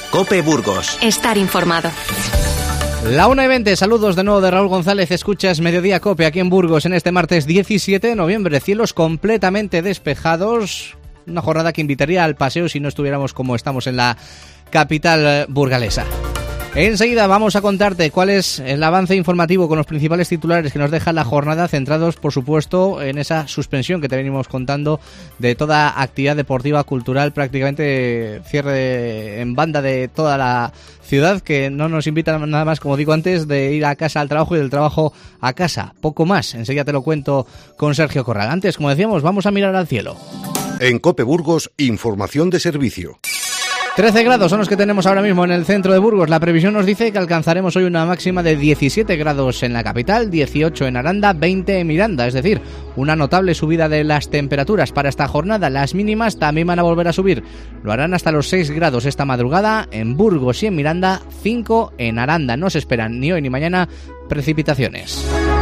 COPE Burgos. Estar informado. La 1:20, saludos de nuevo de Raúl González, escuchas Mediodía COPE aquí en Burgos en este martes 17 de noviembre, cielos completamente despejados, una jornada que invitaría al paseo si no estuviéramos como estamos en la capital burgalesa. Enseguida vamos a contarte cuál es el avance informativo con los principales titulares que nos deja la jornada, centrados por supuesto en esa suspensión que te venimos contando de toda actividad deportiva, cultural, prácticamente cierre en banda de toda la ciudad, que no nos invita nada más, como digo antes, de ir a casa al trabajo y del trabajo a casa, poco más. Enseguida te lo cuento con Sergio Corral. Antes, como decíamos, vamos a mirar al cielo. En COPE Burgos, información de servicio. 13 grados son los que tenemos ahora mismo en el centro de Burgos. La previsión nos dice que alcanzaremos hoy una máxima de 17 grados en la capital, 18 en Aranda, 20 en Miranda. Es decir, una notable subida de las temperaturas para esta jornada. Las mínimas también van a volver a subir. Lo harán hasta los 6 grados esta madrugada en Burgos y en Miranda, 5 en Aranda. No se esperan ni hoy ni mañana precipitaciones.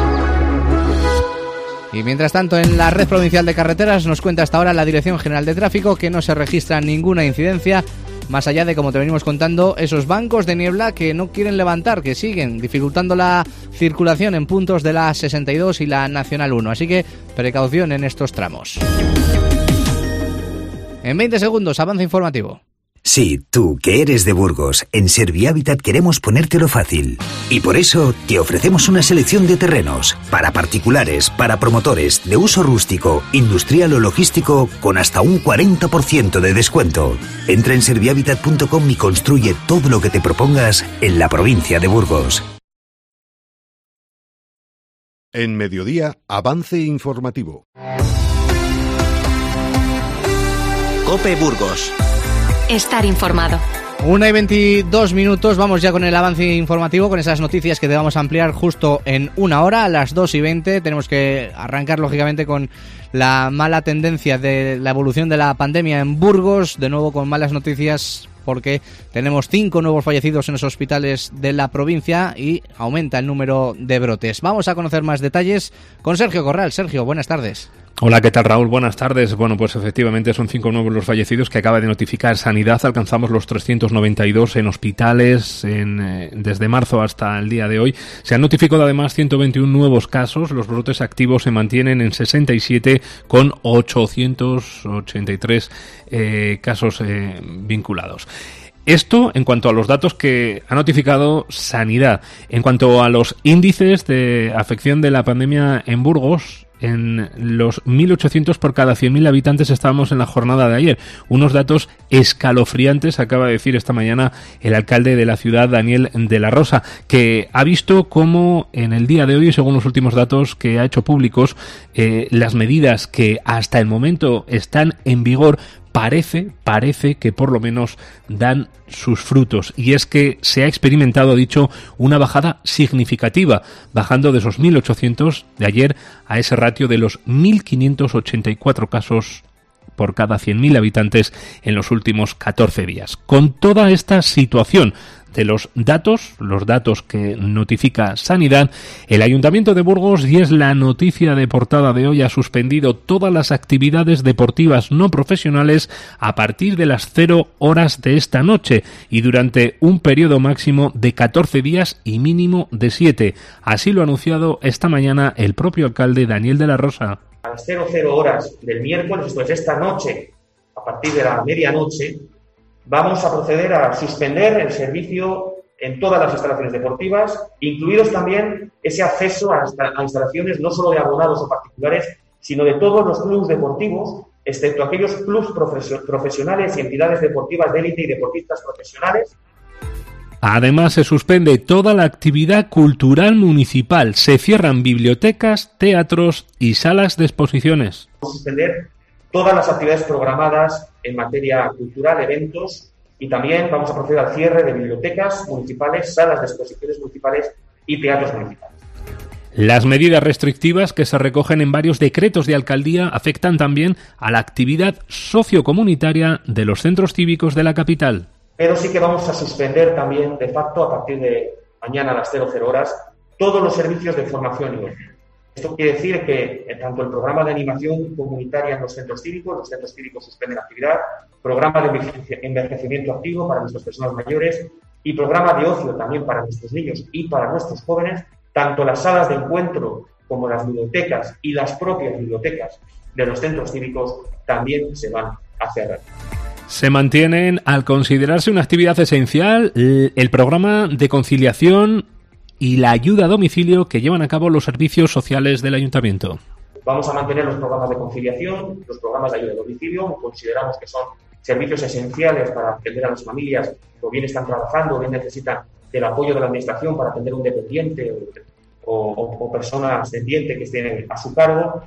Y mientras tanto, en la red provincial de carreteras nos cuenta hasta ahora la Dirección General de Tráfico que no se registra ninguna incidencia, más allá de, como te venimos contando, esos bancos de niebla que no quieren levantar, que siguen dificultando la circulación en puntos de la 62 y la Nacional 1. Así que precaución en estos tramos. En 20 segundos, avance informativo. Sí, tú, que eres de Burgos, en Servihabitat queremos ponértelo fácil. Y por eso te ofrecemos una selección de terrenos para particulares, para promotores, de uso rústico, industrial o logístico, con hasta un 40% de descuento. Entra en servihabitat.com y construye todo lo que te propongas en la provincia de Burgos. En Mediodía, avance informativo. COPE Burgos. Estar informado. 1:22, vamos ya con el avance informativo, con esas noticias que te vamos a ampliar justo en una hora. A las 2:20 tenemos que arrancar lógicamente con la mala tendencia de la evolución de la pandemia en Burgos, de nuevo con malas noticias porque tenemos 5 nuevos fallecidos en los hospitales de la provincia y aumenta el número de brotes. Vamos a conocer más detalles con Sergio Corral. Sergio, buenas tardes. Hola, ¿qué tal, Raúl? Buenas tardes. Bueno, pues efectivamente son 5 nuevos los fallecidos que acaba de notificar Sanidad. Alcanzamos los 392 en hospitales desde marzo hasta el día de hoy. Se han notificado además 121 nuevos casos. Los brotes activos se mantienen en 67 con 883 casos vinculados. Esto en cuanto a los datos que ha notificado Sanidad. En cuanto a los índices de afección de la pandemia en Burgos, en los 1.800 por cada 100.000 habitantes estábamos en la jornada de ayer. Unos datos escalofriantes, acaba de decir esta mañana el alcalde de la ciudad, Daniel de la Rosa, que ha visto cómo en el día de hoy, según los últimos datos que ha hecho públicos, las medidas que hasta el momento están en vigor parece que por lo menos dan sus frutos, y es que se ha experimentado, dicho, una bajada significativa, bajando de esos 1.800 de ayer a ese ratio de los 1.584 casos por cada 100.000 habitantes en los últimos 14 días. Con toda esta situación de los datos que notifica Sanidad, el Ayuntamiento de Burgos, y es la noticia de portada de hoy, ha suspendido todas las actividades deportivas no profesionales a partir de las 0 horas de esta noche y durante un periodo máximo de 14 días y mínimo de 7. Así lo ha anunciado esta mañana el propio alcalde Daniel de la Rosa. A las 00 horas del miércoles, pues esta noche, a partir de la medianoche, vamos a proceder a suspender el servicio en todas las instalaciones deportivas, incluidos también ese acceso a instalaciones no solo de abonados o particulares, sino de todos los clubes deportivos, excepto aquellos clubes profesionales y entidades deportivas de élite y deportistas profesionales. Además, se suspende toda la actividad cultural municipal. Se cierran bibliotecas, teatros y salas de exposiciones. Vamos a suspender todas las actividades programadas en materia cultural, eventos, y también vamos a proceder al cierre de bibliotecas municipales, salas de exposiciones municipales y teatros municipales. Las medidas restrictivas que se recogen en varios decretos de alcaldía afectan también a la actividad sociocomunitaria de los centros cívicos de la capital. Pero sí que vamos a suspender también, de facto, a partir de mañana a las 00 horas, todos los servicios de formación y ocio. Esto quiere decir que tanto el programa de animación comunitaria en los centros cívicos suspenden actividad, programa de envejecimiento activo para nuestras personas mayores y programa de ocio también para nuestros niños y para nuestros jóvenes, tanto las salas de encuentro como las bibliotecas y las propias bibliotecas de los centros cívicos también se van a cerrar. Se mantienen, al considerarse una actividad esencial, el programa de conciliación y la ayuda a domicilio que llevan a cabo los servicios sociales del Ayuntamiento. Vamos a mantener los programas de conciliación, los programas de ayuda a domicilio. Consideramos que son servicios esenciales para atender a las familias que o bien están trabajando o bien necesitan del apoyo de la Administración para atender a un dependiente o persona ascendiente que estén a su cargo.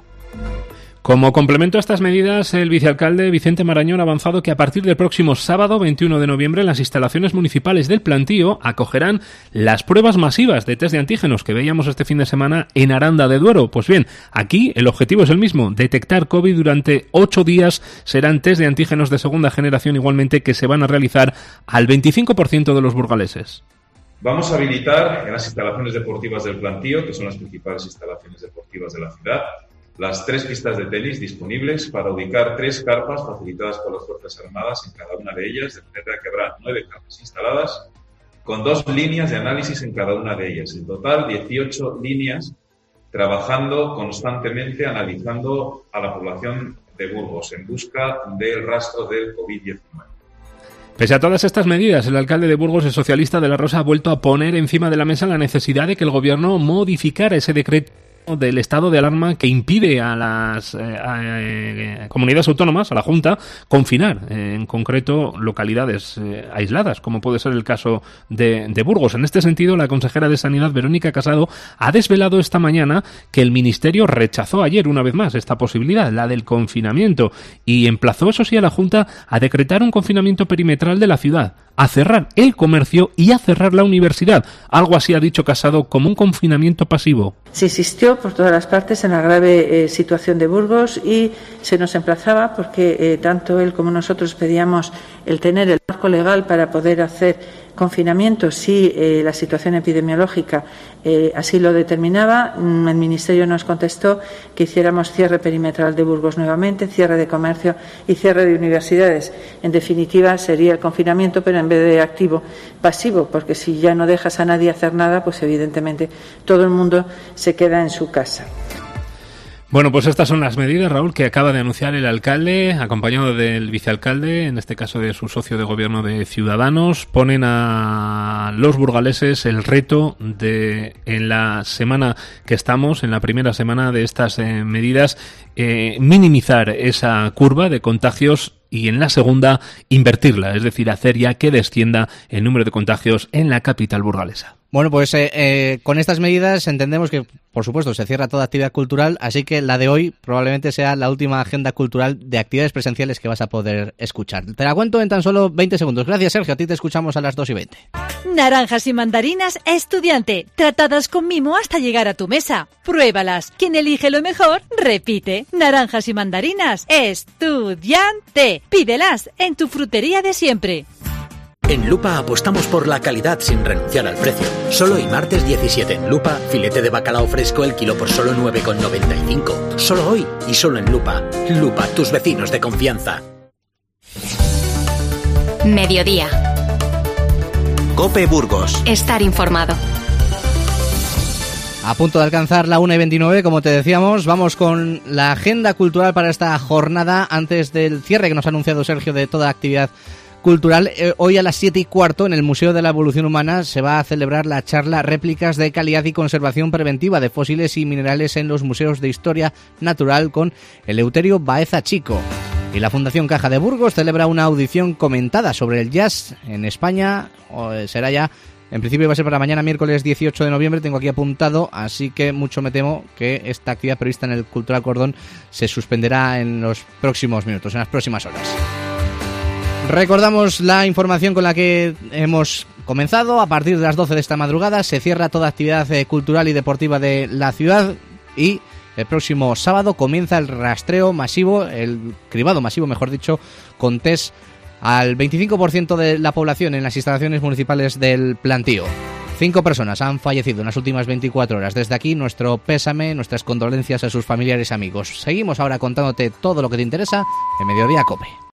Como complemento a estas medidas, el vicealcalde Vicente Marañón ha avanzado que a partir del próximo sábado 21 de noviembre las instalaciones municipales del Plantío acogerán las pruebas masivas de test de antígenos que veíamos este fin de semana en Aranda de Duero. Pues bien, aquí el objetivo es el mismo, detectar COVID durante 8 días. Serán test de antígenos de segunda generación igualmente que se van a realizar al 25% de los burgaleses. Vamos a habilitar en las instalaciones deportivas del Plantío, que son las principales instalaciones deportivas de la ciudad, las 3 pistas de tenis disponibles para ubicar 3 carpas facilitadas por las Fuerzas Armadas en cada una de ellas, de manera que habrá 9 carpas instaladas, con 2 líneas de análisis en cada una de ellas. En total, 18 líneas trabajando constantemente, analizando a la población de Burgos en busca del rastro del COVID-19. Pese a todas estas medidas, el alcalde de Burgos, el socialista de la Rosa, ha vuelto a poner encima de la mesa la necesidad de que el gobierno modificara ese decreto del estado de alarma que impide a las comunidades autónomas, a la Junta, confinar, en concreto, localidades aisladas, como puede ser el caso de Burgos. En este sentido, la consejera de Sanidad, Verónica Casado, ha desvelado esta mañana que el Ministerio rechazó ayer, una vez más, esta posibilidad, la del confinamiento, y emplazó, eso sí, a la Junta a decretar un confinamiento perimetral de la ciudad, a cerrar el comercio y a cerrar la universidad. Algo así ha dicho Casado como un confinamiento pasivo. Se insistió por todas las partes en la grave situación de Burgos y se nos emplazaba porque tanto él como nosotros pedíamos el tener el marco legal para poder hacer confinamiento si la situación epidemiológica así lo determinaba. El Ministerio nos contestó que hiciéramos cierre perimetral de Burgos nuevamente, cierre de comercio y cierre de universidades. En definitiva, sería el confinamiento, pero en vez de activo, pasivo, porque si ya no dejas a nadie hacer nada, pues evidentemente todo el mundo se queda en su casa. Bueno, pues estas son las medidas, Raúl, que acaba de anunciar el alcalde, acompañado del vicealcalde, en este caso de su socio de gobierno de Ciudadanos. Ponen a los burgaleses el reto de, en la semana que estamos, en la primera semana de estas medidas, minimizar esa curva de contagios y en la segunda invertirla, es decir, hacer ya que descienda el número de contagios en la capital burgalesa. Bueno, pues con estas medidas entendemos que, por supuesto, se cierra toda actividad cultural, así que la de hoy probablemente sea la última agenda cultural de actividades presenciales que vas a poder escuchar. Te la cuento en tan solo 20 segundos. Gracias, Sergio. A ti te escuchamos a las 2:20. Naranjas y mandarinas Estudiante, tratadas con mimo hasta llegar a tu mesa. Pruébalas. Quien elige lo mejor, repite. Naranjas y mandarinas Estudiante. Pídelas en tu frutería de siempre. En Lupa apostamos por la calidad sin renunciar al precio. Solo hoy, martes 17 en Lupa, filete de bacalao fresco el kilo por solo 9,95. Solo hoy y solo en Lupa. Lupa, tus vecinos de confianza. Mediodía. COPE Burgos. Estar informado. A punto de alcanzar la 1:29, como te decíamos, vamos con la agenda cultural para esta jornada antes del cierre que nos ha anunciado Sergio de toda actividad cultural. Hoy a las 7:15 en el Museo de la Evolución Humana se va a celebrar la charla Réplicas de calidad y conservación preventiva de fósiles y minerales en los museos de historia natural con Eleuterio Baeza Chico. Y la Fundación Caja de Burgos celebra una audición comentada sobre el jazz en España. Será ya, en principio va a ser para mañana miércoles 18 de noviembre, tengo aquí apuntado, así que mucho me temo que esta actividad prevista en el Cultural Cordón se suspenderá en los próximos minutos, en las próximas horas. Recordamos la información con la que hemos comenzado. A partir de las 12 de esta madrugada se cierra toda actividad cultural y deportiva de la ciudad y el próximo sábado comienza el rastreo masivo, el cribado masivo, mejor dicho, con test al 25% de la población en las instalaciones municipales del Plantío. 5 personas han fallecido en las últimas 24 horas. Desde aquí, nuestro pésame, nuestras condolencias a sus familiares y amigos. Seguimos ahora contándote todo lo que te interesa en Mediodía COPE.